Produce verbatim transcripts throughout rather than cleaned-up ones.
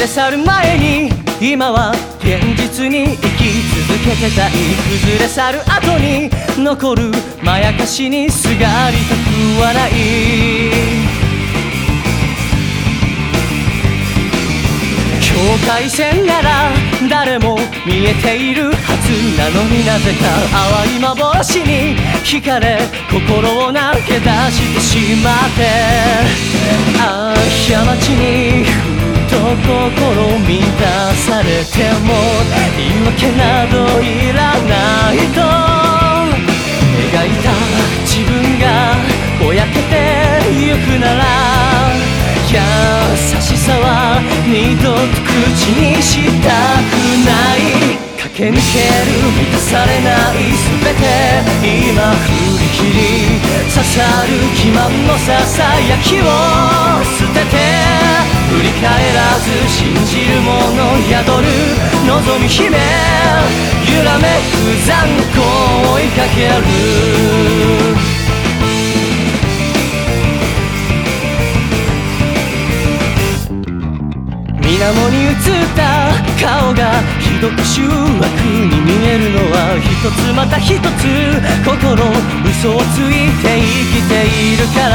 去る前に今は現実に生き続けてたい。崩れ去る後に残るまやかしにすがりたくはない。境界線なら誰も見えているはずなのに、なぜか淡い幻に惹かれ心を投げ出してしまって、ああ過ちにふと心乱されても言い訳などいらないと描いた自分がぼやけてゆくなら、優しさは二度と口にしたくない。駆け抜ける満たされない全て今振り切り、刺さる欺瞞のささやきを捨てて、振り返らず信じる者宿る望み姫、揺らめく残酷を追いかける。水面に映った顔がひどく醜悪に見えるのは、一つまた一つ心嘘をついて生きているから。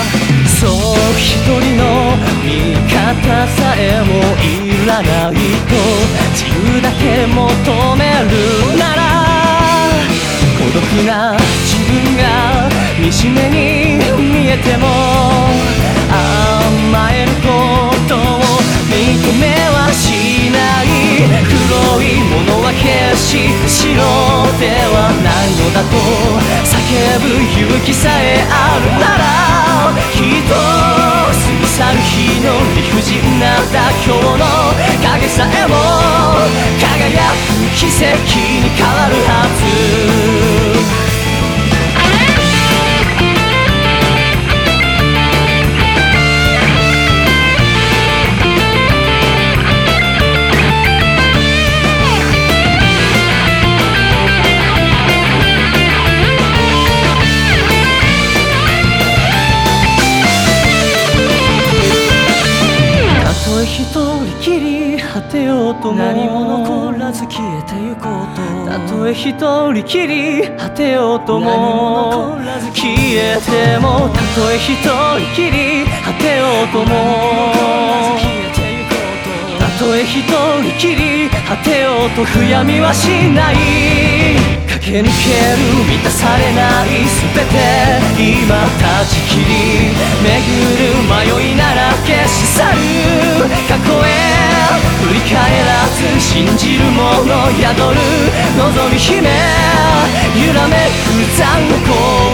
そう一人の味方さえもいらないと自由だけ求めるなら、孤独な自分が惨めに見えても甘えることを認めはしない。黒いものは決して白ではないのだと叫ぶ勇気さえあるなら、きっと過ぎ去る日の理不尽な妥協の影さえも輝く奇跡に変わるはず。一人きり果てようとも何も残らず消えてゆこうと、たとえ一人きり果てようとも消えても、たとえ一人きり果てようともたとえ一人きり果てようと悔やみはしない。駆け抜ける満たされない全て今断ち切り、巡る迷いなら消し去る過去へ振り返らず信じる者宿る望み姫、揺らめく残酷